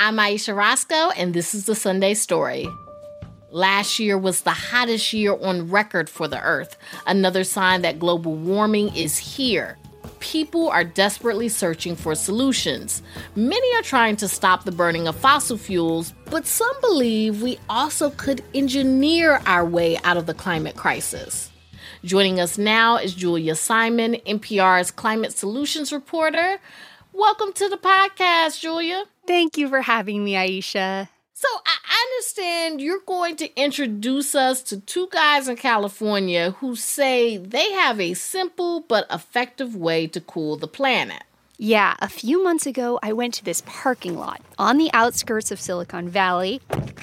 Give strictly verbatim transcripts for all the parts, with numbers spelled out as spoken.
I'm Aisha Roscoe, and this is the Sunday Story. Last year was the hottest year on record for the Earth, another sign that global warming is here. People are desperately searching for solutions. Many are trying to stop the burning of fossil fuels, but some believe we also could engineer our way out of the climate crisis. Joining us now is Julia Simon, N P R's climate solutions reporter. Welcome to the podcast, Julia. Thank you for having me, Aisha. So I understand you're going to introduce us to two guys in California who say they have a simple but effective way to cool the planet. Yeah, a few months ago, I went to this parking lot on the outskirts of Silicon Valley.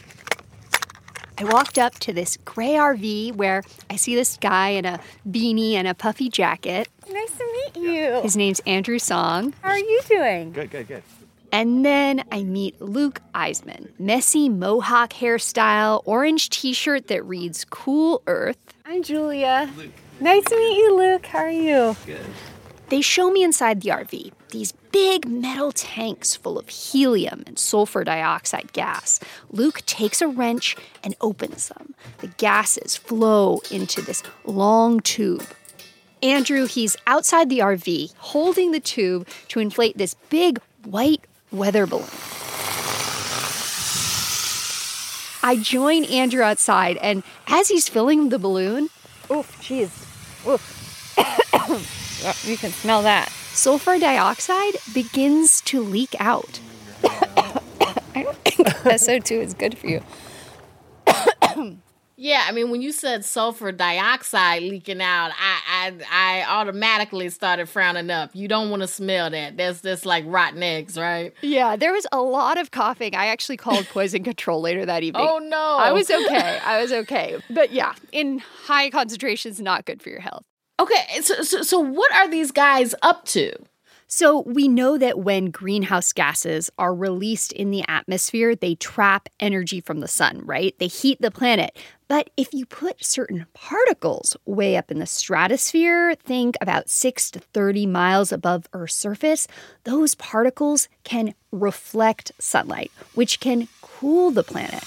I walked up to this gray R V where I see this guy in a beanie and a puffy jacket. Nice to meet you. His name's Andrew Song. How are you doing? Good, good, good. And then I meet Luke Eisman. Messy mohawk hairstyle, orange t-shirt that reads Cool Earth. I'm Julia. Luke. Nice to meet you, Luke. How are you? Good. They show me inside the R V, these big metal tanks full of helium and sulfur dioxide gas. Luke takes a wrench and opens them. The gases flow into this long tube. Andrew, he's outside the R V, holding the tube to inflate this big white weather balloon. I join Andrew outside, and as he's filling the balloon... Oof, jeez. Oof. You can smell that. Sulfur dioxide begins to leak out. I don't think S O two is good for you. Yeah, I mean, when you said sulfur dioxide leaking out, I I, I automatically started frowning up. You don't want to smell that. That's that's like rotten eggs, right? Yeah, there was a lot of coughing. I actually called poison control later that evening. Oh, no. I was okay. I was okay. But yeah, in high concentrations, not good for your health. Okay, so, so so what are these guys up to? So we know that when greenhouse gases are released in the atmosphere, they trap energy from the sun, right? They heat the planet. But if you put certain particles way up in the stratosphere, think about six to thirty miles above Earth's surface, those particles can reflect sunlight, which can cool the planet.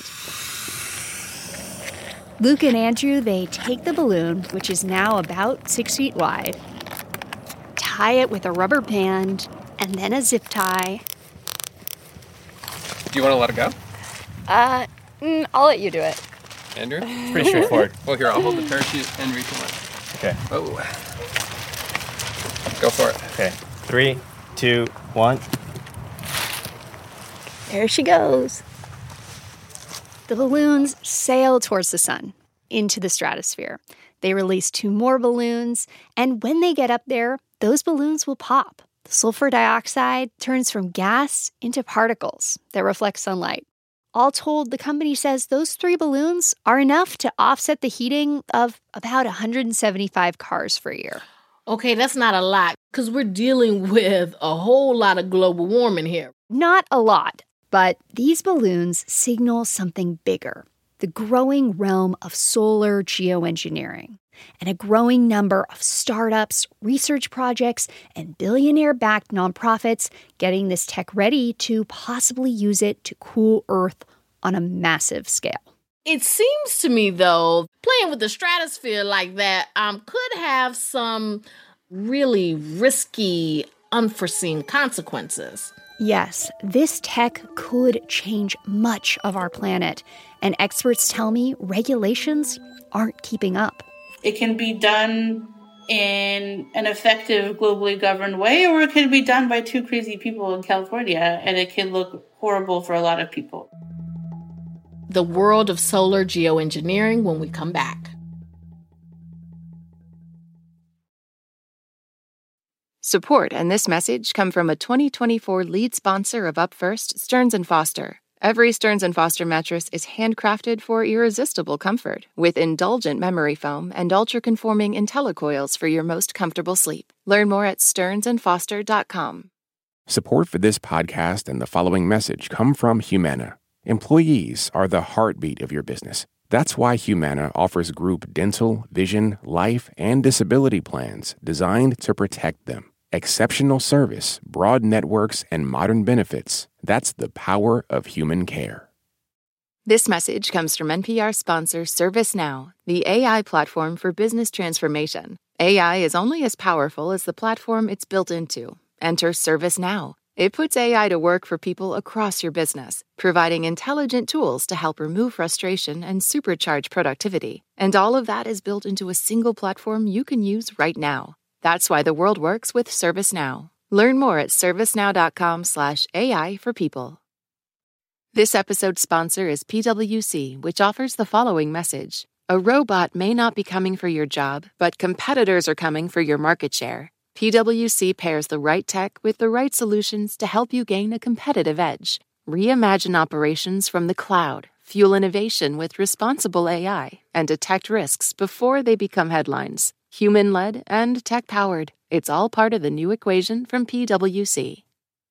Luke and Andrew, they take the balloon, which is now about six feet wide, tie it with a rubber band, and then a zip tie. Do you want to let it go? Uh, mm, I'll let you do it. Andrew? It's pretty straightforward. Well, here, I'll hold the parachute and reach one. Okay. Oh. Go for it. Okay. Three, two, one. There she goes. The balloons sail towards the sun, into the stratosphere. They release two more balloons, and when they get up there, those balloons will pop. The sulfur dioxide turns from gas into particles that reflect sunlight. All told, the company says those three balloons are enough to offset the heating of about one hundred seventy-five cars for a year. Okay, that's not a lot, because we're dealing with a whole lot of global warming here. Not a lot, but these balloons signal something bigger, the growing realm of solar geoengineering, and a growing number of startups, research projects, and billionaire-backed nonprofits getting this tech ready to possibly use it to cool Earth on a massive scale. It seems to me, though, playing with the stratosphere like that um, could have some really risky, unforeseen consequences. Yes, this tech could change much of our planet, and experts tell me regulations aren't keeping up. It can be done in an effective, globally governed way, or it can be done by two crazy people in California, and it can look horrible for a lot of people. The world of solar geoengineering when we come back. Support and this message come from a twenty twenty-four lead sponsor of Up First, Stearns and Foster. Every Stearns and Foster mattress is handcrafted for irresistible comfort, with indulgent memory foam and ultra-conforming IntelliCoils for your most comfortable sleep. Learn more at stearns and foster dot com. Support for this podcast and the following message come from Humana. Employees are the heartbeat of your business. That's why Humana offers group dental, vision, life, and disability plans designed to protect them. Exceptional service, broad networks, and modern benefits. That's the power of human care. This message comes from N P R sponsor ServiceNow, the A I platform for business transformation. A I is only as powerful as the platform it's built into. Enter ServiceNow. It puts A I to work for people across your business, providing intelligent tools to help remove frustration and supercharge productivity. And all of that is built into a single platform you can use right now. That's why the world works with ServiceNow. Learn more at servicenow.com slash AI for people. This episode's sponsor is P W C, which offers the following message. A robot may not be coming for your job, but competitors are coming for your market share. P W C pairs the right tech with the right solutions to help you gain a competitive edge. Reimagine operations from the cloud, fuel innovation with responsible A I, and detect risks before they become headlines. Human-led and tech-powered. It's all part of the new equation from P W C.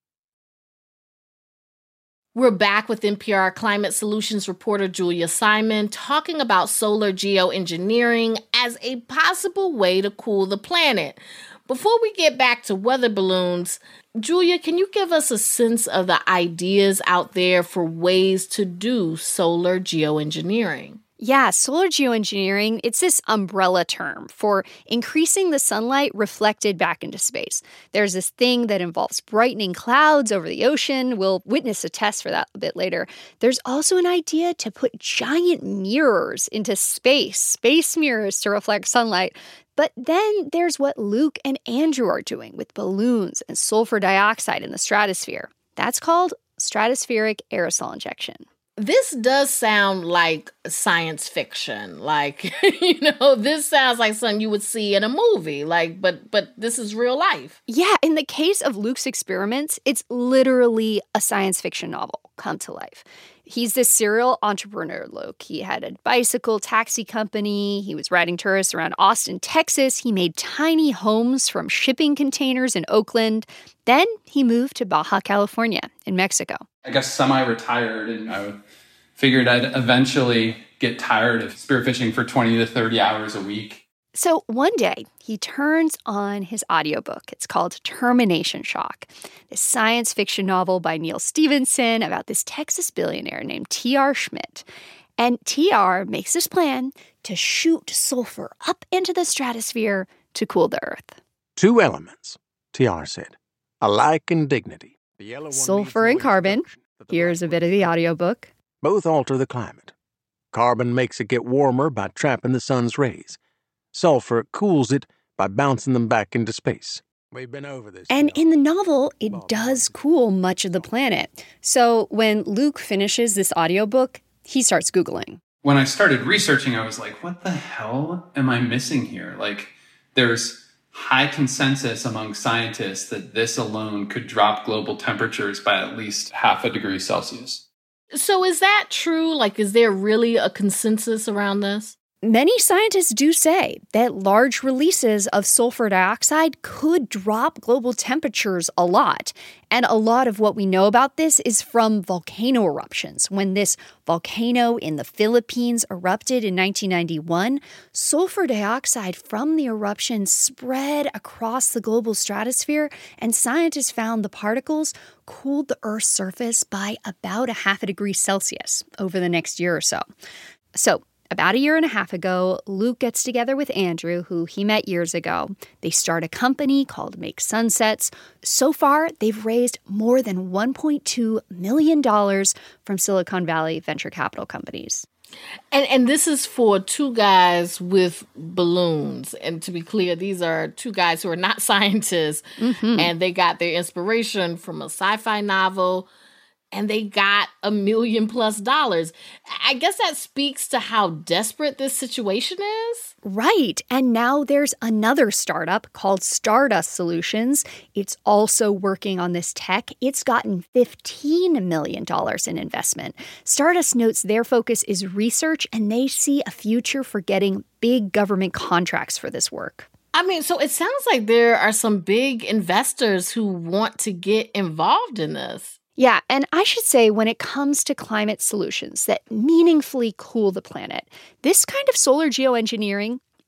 We're back with N P R Climate Solutions reporter Julia Simon talking about solar geoengineering as a possible way to cool the planet. Before we get back to weather balloons, Julia, can you give us a sense of the ideas out there for ways to do solar geoengineering? Yeah, solar geoengineering, it's this umbrella term for increasing the sunlight reflected back into space. There's this thing that involves brightening clouds over the ocean. We'll witness a test for that a bit later. There's also an idea to put giant mirrors into space, space mirrors to reflect sunlight. But then there's what Luke and Andrew are doing with balloons and sulfur dioxide in the stratosphere. That's called stratospheric aerosol injection. This does sound like science fiction. Like, you know, this sounds like something you would see in a movie. Like, but but this is real life. Yeah, in the case of Luke's experiments, it's literally a science fiction novel come to life. He's this serial entrepreneur, Luke. He had a bicycle taxi company. He was riding tourists around Austin, Texas. He made tiny homes from shipping containers in Oakland. Then he moved to Baja California in Mexico. I guess semi-retired, and I figured I'd eventually get tired of spearfishing for twenty to thirty hours a week. So one day, he turns on his audiobook. It's called Termination Shock, this science fiction novel by Neal Stephenson about this Texas billionaire named T R Schmidt. And T R makes this plan to shoot sulfur up into the stratosphere to cool the Earth. Two elements, T R said, alike in dignity. The yellow one Sulfur and carbon. Here's a bit of the audiobook. Both alter the climate. Carbon makes it get warmer by trapping the sun's rays. Sulfur cools it by bouncing them back into space. We've been over this. And in the novel, it does cool much of the planet. So when Luke finishes this audiobook, he starts Googling. When I started researching, I was like, what the hell am I missing here? Like, there's high consensus among scientists that this alone could drop global temperatures by at least half a degree Celsius. So is that true? Like, is there really a consensus around this? Many scientists do say that large releases of sulfur dioxide could drop global temperatures a lot. And a lot of what we know about this is from volcano eruptions. When this volcano in the Philippines erupted in nineteen ninety-one, sulfur dioxide from the eruption spread across the global stratosphere, and scientists found the particles cooled the Earth's surface by about a half a degree Celsius over the next year or so. So, about a year and a half ago, Luke gets together with Andrew, who he met years ago. They start a company called Make Sunsets. So far, they've raised more than one point two million dollars from Silicon Valley venture capital companies. And and this is for two guys with balloons. And to be clear, these are two guys who are not scientists. Mm-hmm. And they got their inspiration from a sci-fi novel. And they got a million plus dollars. I guess that speaks to how desperate this situation is. Right. And now there's another startup called Stardust Solutions. It's also working on this tech. It's gotten fifteen million dollars in investment. Stardust notes their focus is research, and they see a future for getting big government contracts for this work. I mean, so it sounds like there are some big investors who want to get involved in this. Yeah, and I should say when it comes to climate solutions that meaningfully cool the planet, this kind of solar geoengineering,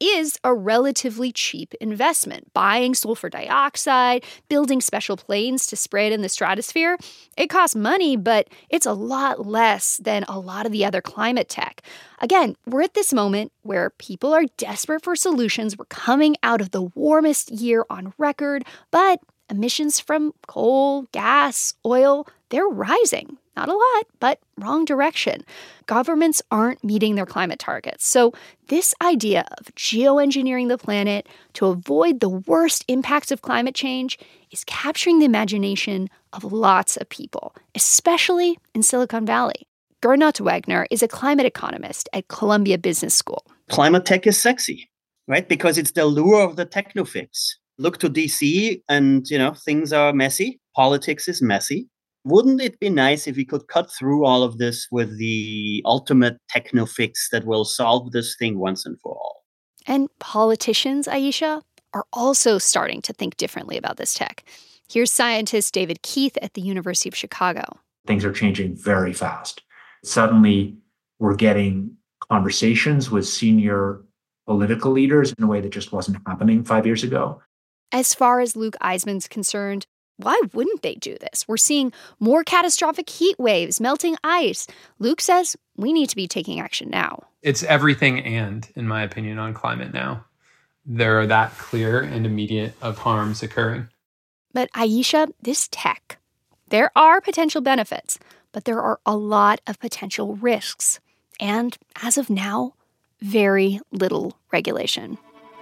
is a relatively cheap investment. Buying sulfur dioxide, building special planes to spray it in the stratosphere, it costs money, but it's a lot less than a lot of the other climate tech. Again, we're at this moment where people are desperate for solutions. We're coming out of the warmest year on record, but emissions from coal, gas, oil, they're rising. Not a lot, but wrong direction. Governments aren't meeting their climate targets. So this idea of geoengineering the planet to avoid the worst impacts of climate change is capturing the imagination of lots of people, especially in Silicon Valley. Gernot Wegner is a climate economist at Columbia Business School. Climate tech is sexy, right? Because it's the lure of the techno fix. Look to D C and, you know, things are messy. Politics is messy. Wouldn't it be nice if we could cut through all of this with the ultimate techno fix that will solve this thing once and for all? And politicians, Ayesha, are also starting to think differently about this tech. Here's scientist David Keith at the University of Chicago. Things are changing very fast. Suddenly, we're getting conversations with senior political leaders in a way that just wasn't happening five years ago. As far as Luke Eisman's concerned, why wouldn't they do this? We're seeing more catastrophic heat waves, melting ice. Luke says we need to be taking action now. It's everything and, in my opinion, on climate now. There are that clear and immediate of harms occurring. But Ayesha, this tech, there are potential benefits, but there are a lot of potential risks. And as of now, very little regulation.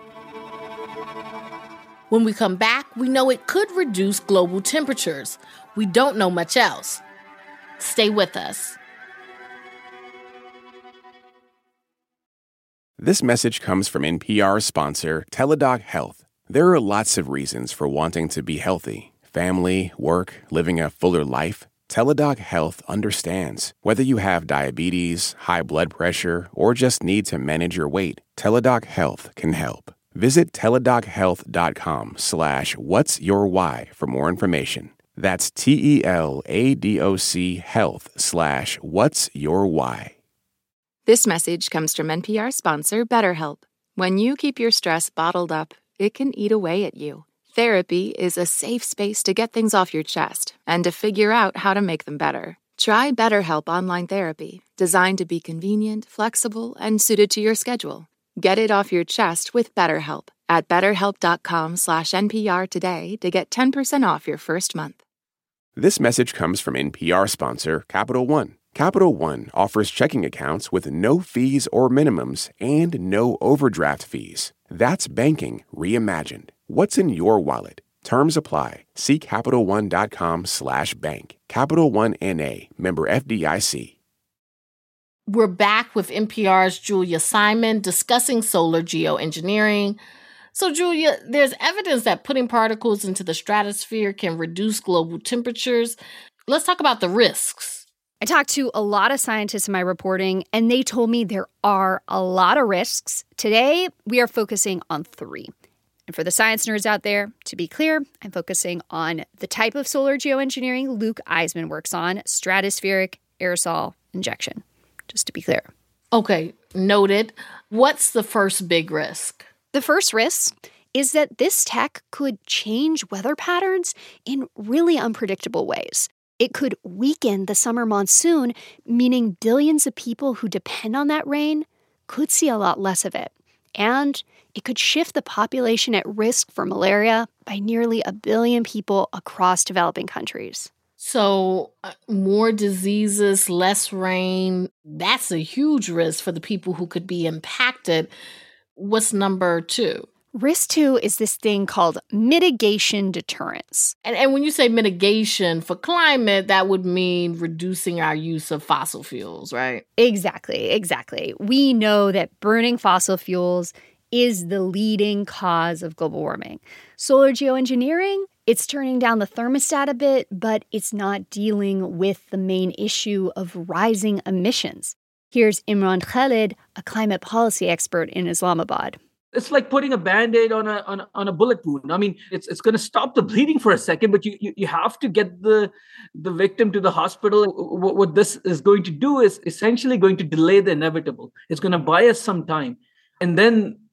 When we come back, we know it could reduce global temperatures. We don't know much else. Stay with us. This message comes from N P R sponsor Teladoc Health. There are lots of reasons for wanting to be healthy. Family, work, living a fuller life. Teladoc Health understands. Whether you have diabetes, high blood pressure, or just need to manage your weight, Teladoc Health can help. Visit teladochealth.com slash what's your why for more information. That's T-E-L-A-D-O-C health slash what's your why. This message comes from N P R sponsor BetterHelp. When you keep your stress bottled up, it can eat away at you. Therapy is a safe space to get things off your chest and to figure out how to make them better. Try BetterHelp Online Therapy, designed to be convenient, flexible, and suited to your schedule. Get it off your chest with BetterHelp at betterhelp.com slash NPR today to get ten percent off your first month. This message comes from N P R sponsor Capital One. Capital One offers checking accounts with no fees or minimums and no overdraft fees. That's banking reimagined. What's in your wallet? Terms apply. See CapitalOne.com slash bank. Capital One N A, member F D I C. We're back with N P R's Julia Simon discussing solar geoengineering. So, Julia, there's evidence that putting particles into the stratosphere can reduce global temperatures. Let's talk about the risks. I talked to a lot of scientists in my reporting, and they told me there are a lot of risks. Today, we are focusing on three. And for the science nerds out there, to be clear, I'm focusing on the type of solar geoengineering Luke Eisman works on, stratospheric aerosol injection. Just to be clear. Okay, noted. What's the first big risk? The first risk is that this tech could change weather patterns in really unpredictable ways. It could weaken the summer monsoon, meaning billions of people who depend on that rain could see a lot less of it. And it could shift the population at risk for malaria by nearly a billion people across developing countries. So uh, more diseases, less rain, that's a huge risk for the people who could be impacted. What's number two? Risk two is this thing called mitigation deterrence. And, and when you say mitigation for climate, that would mean reducing our use of fossil fuels, right? Exactly, exactly. We know that burning fossil fuels is the leading cause of global warming. Solar geoengineering, it's turning down the thermostat a bit, but it's not dealing with the main issue of rising emissions. Here's Imran Khalid, a climate policy expert in Islamabad. It's like putting a Band-Aid on a on a, on a bullet wound. I mean, it's it's going to stop the bleeding for a second, but you, you you have to get the the victim to the hospital. What, what this is going to do is essentially going to delay the inevitable. It's going to buy us some time. And then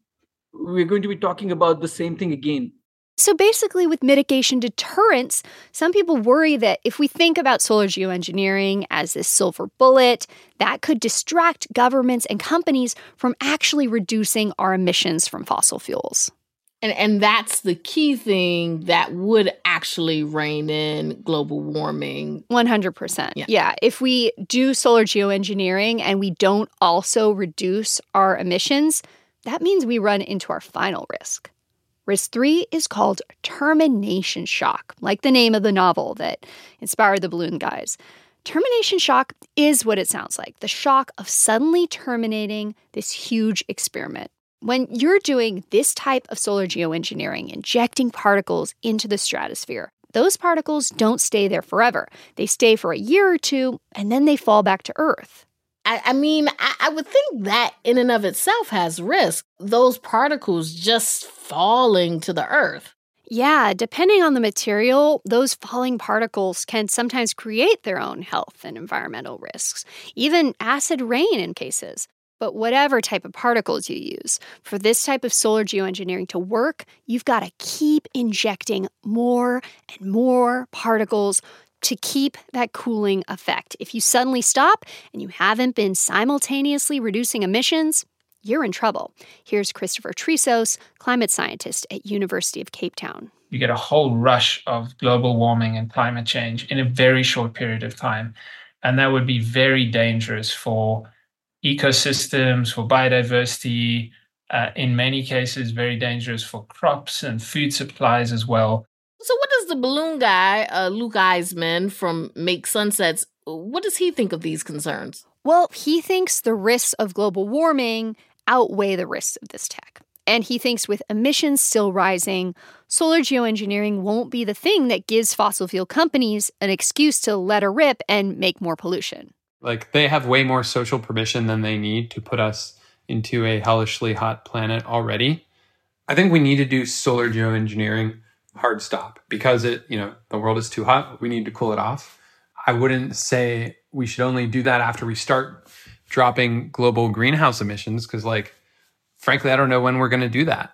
we're going to be talking about the same thing again. So basically, with mitigation deterrence, some people worry that if we think about solar geoengineering as this silver bullet, that could distract governments and companies from actually reducing our emissions from fossil fuels. And and that's the key thing that would actually rein in global warming. one hundred percent. Yeah. yeah. If we do solar geoengineering and we don't also reduce our emissions, that means we run into our final risk. Risk three is called termination shock, like the name of the novel that inspired the balloon guys. Termination shock is what it sounds like, the shock of suddenly terminating this huge experiment. When you're doing this type of solar geoengineering, injecting particles into the stratosphere, those particles don't stay there forever. They stay for a year or two, and then they fall back to Earth. I, I mean, I, I would think that in and of itself has risk. Those particles just falling to the Earth. Yeah, depending on the material, those falling particles can sometimes create their own health and environmental risks, even acid rain in cases. But whatever type of particles you use, for this type of solar geoengineering to work, you've got to keep injecting more and more particles to keep that cooling effect. If you suddenly stop and you haven't been simultaneously reducing emissions, you're in trouble. Here's Christopher Tressos, climate scientist at University of Cape Town. You get a whole rush of global warming and climate change in a very short period of time. And that would be very dangerous for ecosystems, for biodiversity, uh, in many cases, very dangerous for crops and food supplies as well. So what does the balloon guy, uh, Luke Eisman from Make Sunsets, what does he think of these concerns? Well, he thinks the risks of global warming outweigh the risks of this tech. And he thinks with emissions still rising, solar geoengineering won't be the thing that gives fossil fuel companies an excuse to let her rip and make more pollution. Like, they have way more social permission than they need to put us into a hellishly hot planet already. I think we need to do solar geoengineering hard stop because it, you know, the world is too hot. We need to cool it off. I wouldn't say we should only do that after we start dropping global greenhouse emissions because, like, frankly, I don't know when we're going to do that.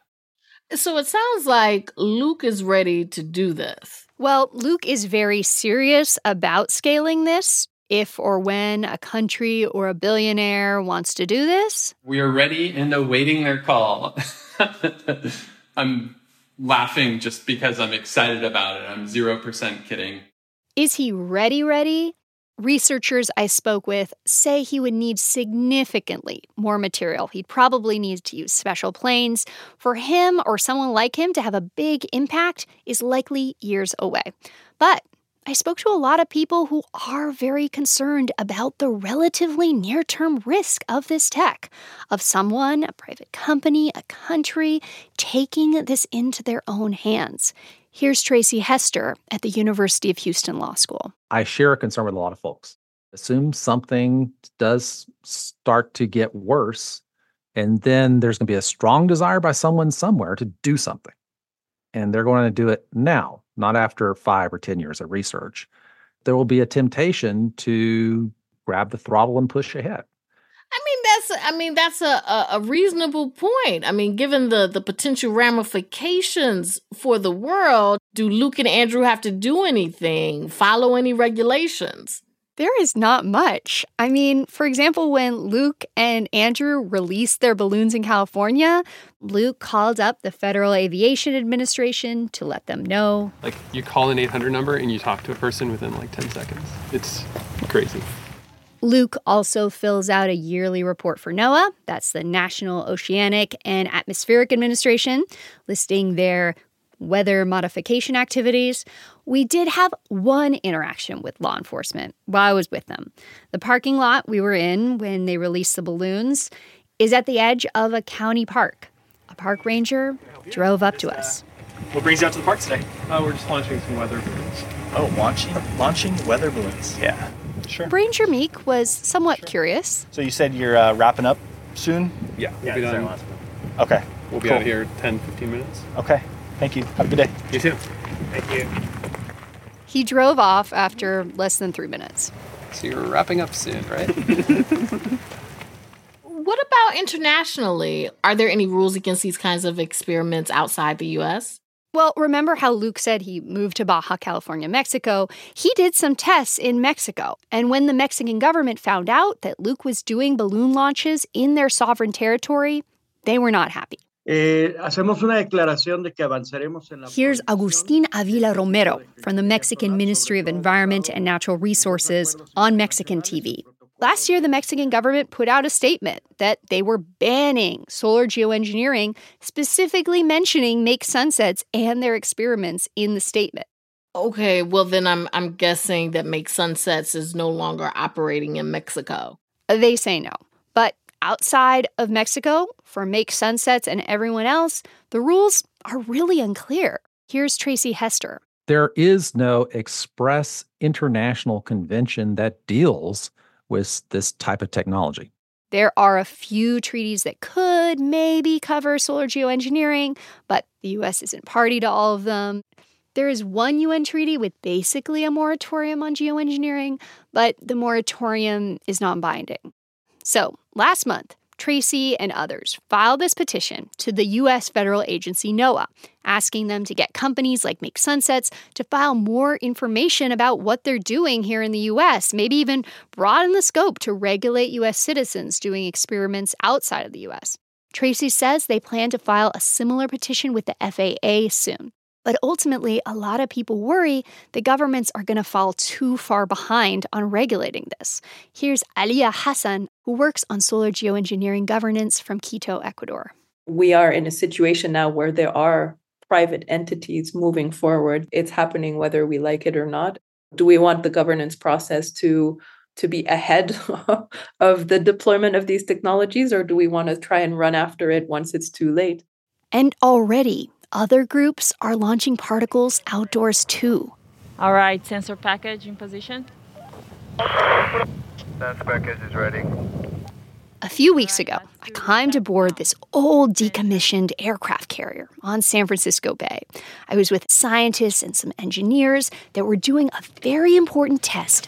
So it sounds like Luke is ready to do this. Well, Luke is very serious about scaling this. If or when a country or a billionaire wants to do this, we are ready and awaiting their call. I'm laughing just because I'm excited about it. I'm zero percent kidding. Is he ready ready? Researchers I spoke with say he would need significantly more material. He'd probably need to use special planes. For him or someone like him to have a big impact is likely years away. But I spoke to a lot of people who are very concerned about the relatively near-term risk of this tech, of someone, a private company, a country, taking this into their own hands. Here's Tracy Hester at the University of Houston Law School. I share a concern with a lot of folks. Assume something does start to get worse, and then there's going to be a strong desire by someone somewhere to do something. And they're going to do it now, not after five or ten years of research. There will be a temptation to grab the throttle and push ahead. I mean, that's I mean that's a, a, a reasonable point. I mean, given the, the potential ramifications for the world, do Luke and Andrew have to do anything, follow any regulations? There is not much. I mean, for example, when Luke and Andrew released their balloons in California, Luke called up the Federal Aviation Administration to let them know. Like, you call an eight hundred number and you talk to a person within like ten seconds. It's crazy. Luke also fills out a yearly report for NOAA, that's the National Oceanic and Atmospheric Administration, listing their weather modification activities. We did have one interaction with law enforcement while I was with them. The parking lot we were in when they released the balloons is at the edge of a county park. A park ranger drove up to us. What brings you out to the park today? Oh, we're just launching some weather balloons. Oh, launching launching weather balloons. Yeah, sure. Ranger Meek was somewhat sure. curious. So you said you're uh, wrapping up soon? Yeah, we'll yeah, be done. Okay. We'll be cool. out here ten, fifteen minutes. Okay. Thank you. Have a good day. You too. Thank you. He drove off after less than three minutes. So you're wrapping up soon, right? What about internationally? Are there any rules against these kinds of experiments outside the U S? Well, remember how Luke said he moved to Baja California, Mexico? He did some tests in Mexico. And when the Mexican government found out that Luke was doing balloon launches in their sovereign territory, they were not happy. Eh, hacemos una declaración de que avanzaremos en la... Here's Agustín Avila Romero from the Mexican Ministry of Environment and Natural Resources on Mexican T V. Last year, the Mexican government put out a statement that they were banning solar geoengineering, specifically mentioning Make Sunsets and their experiments in the statement. Okay, well then I'm I'm guessing that Make Sunsets is no longer operating in Mexico. They say no. But outside of Mexico, for Make Sunsets and everyone else, the rules are really unclear. Here's Tracy Hester. There is no express international convention that deals with this type of technology. There are a few treaties that could maybe cover solar geoengineering, but the U S isn't party to all of them. There is one U N treaty with basically a moratorium on geoengineering, but the moratorium is non-binding. So last month, Tracy and others filed this petition to the U S federal agency NOAA, asking them to get companies like Make Sunsets to file more information about what they're doing here in the U S, maybe even broaden the scope to regulate U S citizens doing experiments outside of the U S. Tracy says they plan to file a similar petition with the F A A soon. But ultimately, a lot of people worry the governments are going to fall too far behind on regulating this. Here's Alia Hassan, who works on solar geoengineering governance from Quito, Ecuador. We are in a situation now where there are private entities moving forward. It's happening whether we like it or not. Do we want the governance process to, to be ahead of the deployment of these technologies, or do we want to try and run after it once it's too late? And already, other groups are launching particles outdoors too. All right, sensor package in position. Sensor package is ready. A few weeks ago, I climbed aboard this old decommissioned aircraft carrier on San Francisco Bay. I was with scientists and some engineers that were doing a very important test.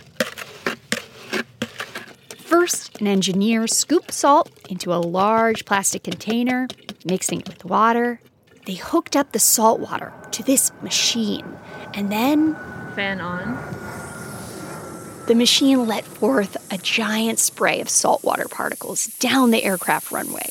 First, an engineer scooped salt into a large plastic container, mixing it with water. They hooked up the salt water to this machine, and then... Fan on. The machine let forth a giant spray of saltwater particles down the aircraft runway.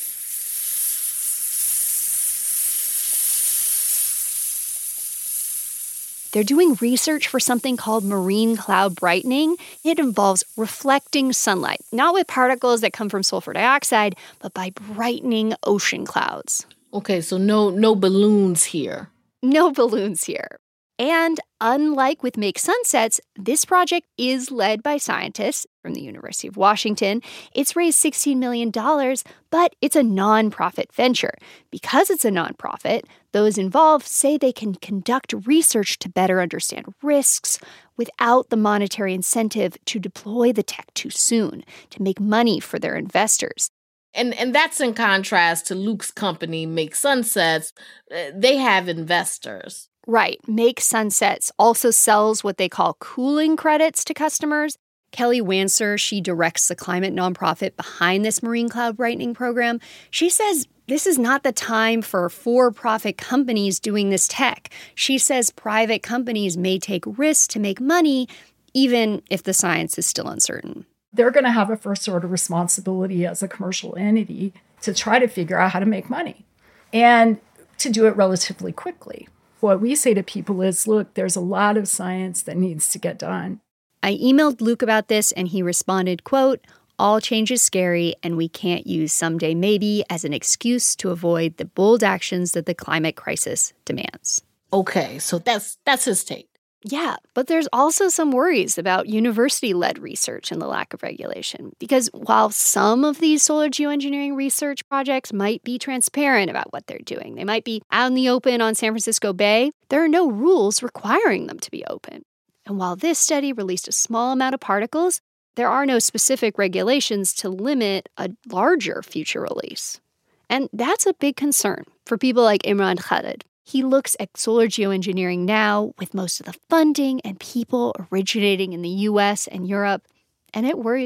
They're doing research for something called marine cloud brightening. It involves reflecting sunlight, not with particles that come from sulfur dioxide, but by brightening ocean clouds. Okay, so no no balloons here. No balloons here. And unlike with Make Sunsets, this project is led by scientists from the University of Washington. It's raised sixteen million dollars, but it's a nonprofit venture. Because it's a nonprofit, those involved say they can conduct research to better understand risks without the monetary incentive to deploy the tech too soon, to make money for their investors. And and that's in contrast to Luke's company, Make Sunsets. They have investors. Right. Make Sunsets also sells what they call cooling credits to customers. Kelly Wanser, she directs the climate nonprofit behind this marine cloud brightening program. She says this is not the time for for-profit companies doing this tech. She says private companies may take risks to make money, even if the science is still uncertain. They're going to have a first-order responsibility as a commercial entity to try to figure out how to make money and to do it relatively quickly. What we say to people is, look, there's a lot of science that needs to get done. I emailed Luke about this, and he responded, quote, all change is scary, and we can't use someday maybe as an excuse to avoid the bold actions that the climate crisis demands. Okay, so that's that's his take. Yeah, but there's also some worries about university-led research and the lack of regulation. Because while some of these solar geoengineering research projects might be transparent about what they're doing, they might be out in the open on San Francisco Bay, there are no rules requiring them to be open. And while this study released a small amount of particles, there are no specific regulations to limit a larger future release. And that's a big concern for people like Imran Khalid. He looks at solar geoengineering now with most of the funding and people originating in the U S and Europe, and it worries him.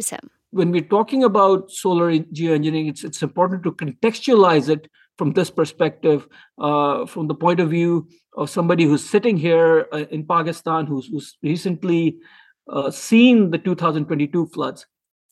When we're talking about solar geoengineering, it's, it's important to contextualize it from this perspective, uh, from the point of view of somebody who's sitting here uh, in Pakistan, who's, who's recently uh, seen the two thousand twenty-two floods.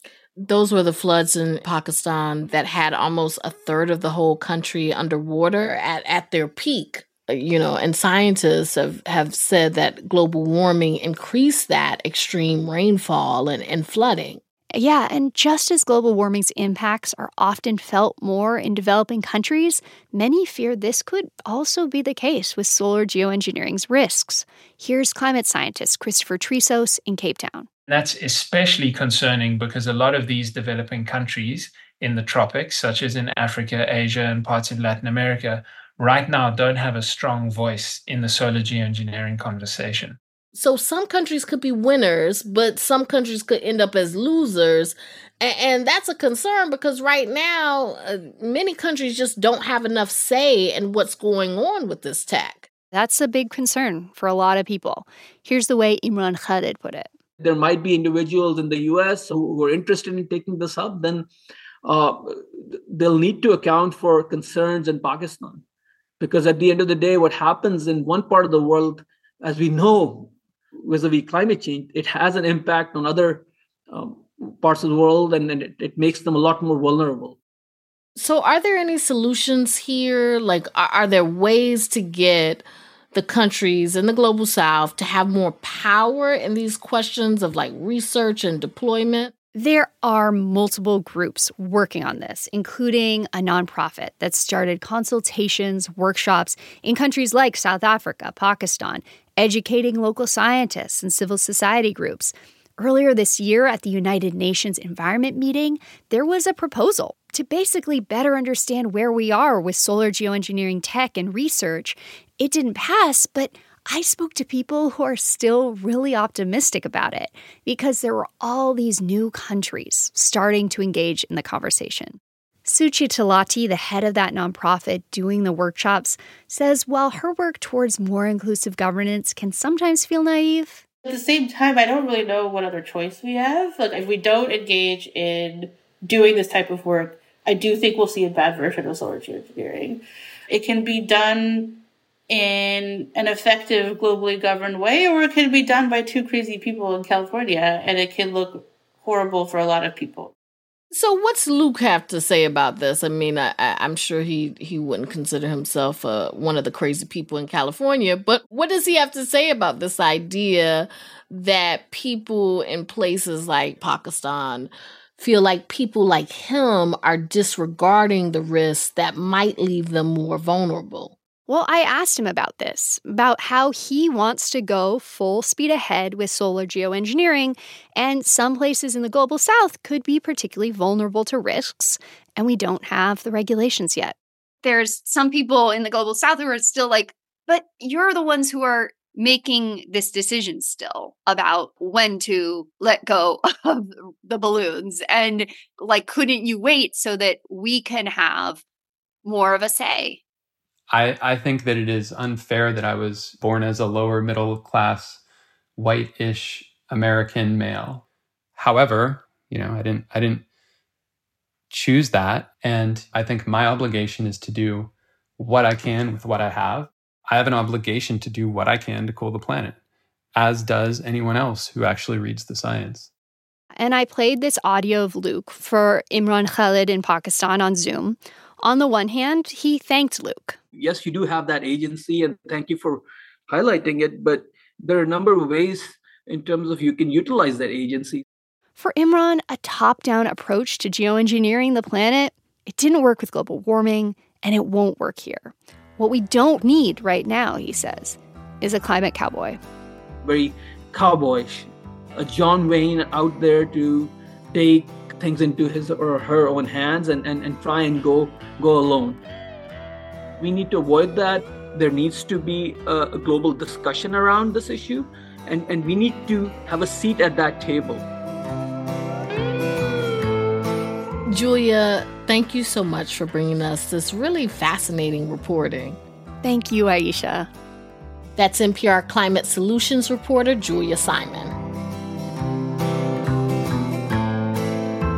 Those were the floods in Pakistan that had almost a third of the whole country underwater at, at their peak. You know, and scientists have, have said that global warming increased that extreme rainfall and, and flooding. Yeah, and just as global warming's impacts are often felt more in developing countries, many fear this could also be the case with solar geoengineering's risks. Here's climate scientist Christopher Tressos in Cape Town. That's especially concerning because a lot of these developing countries in the tropics, such as in Africa, Asia, and parts of Latin America, right now don't have a strong voice in the solar geoengineering conversation. So some countries could be winners, but some countries could end up as losers. And, and that's a concern because right now, uh, many countries just don't have enough say in what's going on with this tech. That's a big concern for a lot of people. Here's the way Imran Khalid put it. There might be individuals in the U S who, who are interested in taking this up, then uh, they'll need to account for concerns in Pakistan. Because at the end of the day, what happens in one part of the world, as we know, vis-a-vis climate change, it has an impact on other um, parts of the world, and, and it, it makes them a lot more vulnerable. So are there any solutions here? Like, are, are there ways to get the countries in the global south to have more power in these questions of like research and deployment? There are multiple groups working on this, including a nonprofit that started consultations, workshops in countries like South Africa, Pakistan, educating local scientists and civil society groups. Earlier this year at the United Nations Environment Meeting, there was a proposal to basically better understand where we are with solar geoengineering tech and research. It didn't pass, but I spoke to people who are still really optimistic about it because there were all these new countries starting to engage in the conversation. Suchi Talati, the head of that nonprofit doing the workshops, says while her work towards more inclusive governance can sometimes feel naive, at the same time, I don't really know what other choice we have. Like, if we don't engage in doing this type of work, I do think we'll see a bad version of solar geoengineering. It can be done in an effective, globally governed way, or it can be done by two crazy people in California, and it can look horrible for a lot of people. So what's Luke have to say about this? I mean, I, I'm sure he, he wouldn't consider himself uh, one of the crazy people in California, but what does he have to say about this idea that people in places like Pakistan feel like people like him are disregarding the risks that might leave them more vulnerable? Well, I asked him about this, about how he wants to go full speed ahead with solar geoengineering, and some places in the global south could be particularly vulnerable to risks, and we don't have the regulations yet. There's some people in the global south who are still like, but you're the ones who are making this decision still about when to let go of the balloons. And like, couldn't you wait so that we can have more of a say? I, I think that it is unfair that I was born as a lower middle class, white-ish American male. However, you know, I didn't I didn't choose that. And I think my obligation is to do what I can with what I have. I have an obligation to do what I can to cool the planet, as does anyone else who actually reads the science. And I played this audio of Luke for Imran Khalid in Pakistan on Zoom. On the one hand, he thanked Luke. Yes, you do have that agency, and thank you for highlighting it, but there are a number of ways in terms of you can utilize that agency. For Imran, a top-down approach to geoengineering the planet, it didn't work with global warming, and it won't work here. What we don't need right now, he says, is a climate cowboy. Very cowboyish. A John Wayne out there to take things into his or her own hands and, and, and try and go go alone. We need to avoid that. There needs to be a, a global discussion around this issue, and, and we need to have a seat at that table. Julia, thank you so much for bringing us this really fascinating reporting. Thank you, Aisha. That's N P R Climate Solutions reporter Julia Simon.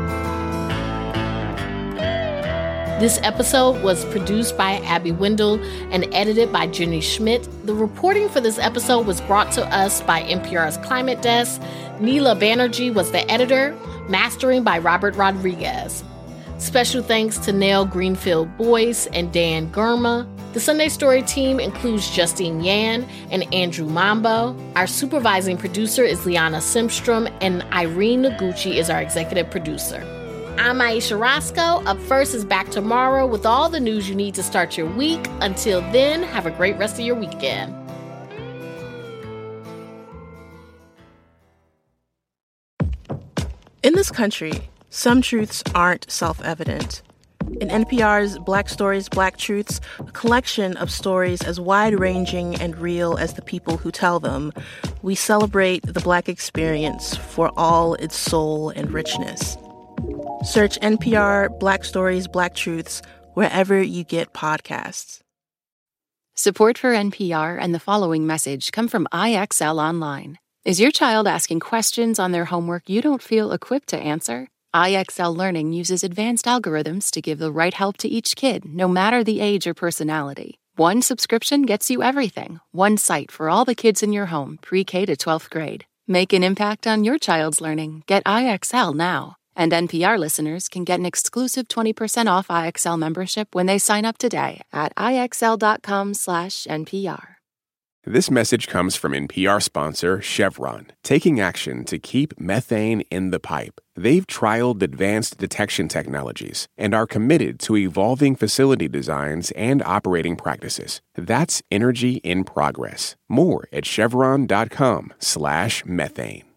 This episode was produced by Abby Wendell and edited by Jenny Schmidt. The reporting for this episode was brought to us by N P R's Climate Desk. Neela Banerjee was the editor, mastering by Robert Rodriguez. Special thanks to Nell Greenfield Boyce and Dan Gurma. The Sunday Story team includes Justine Yan and Andrew Mambo. Our supervising producer is Liana Simstrom, and Irene Noguchi is our executive producer. I'm Aisha Roscoe. Up First is back tomorrow with all the news you need to start your week. Until then, have a great rest of your weekend. In this country, some truths aren't self-evident. In N P R's Black Stories, Black Truths, a collection of stories as wide-ranging and real as the people who tell them, we celebrate the Black experience for all its soul and richness. Search N P R Black Stories, Black Truths wherever you get podcasts. Support for N P R and the following message come from I X L Online. Is your child asking questions on their homework you don't feel equipped to answer? I X L Learning uses advanced algorithms to give the right help to each kid, no matter the age or personality. One subscription gets you everything. One site for all the kids in your home, pre-K to twelfth grade. Make an impact on your child's learning. Get I X L now. And N P R listeners can get an exclusive twenty percent off I X L membership when they sign up today at ixl.com slash NPR. This message comes from N P R sponsor Chevron, taking action to keep methane in the pipe. They've trialed advanced detection technologies and are committed to evolving facility designs and operating practices. That's energy in progress. More at chevron.com slash methane.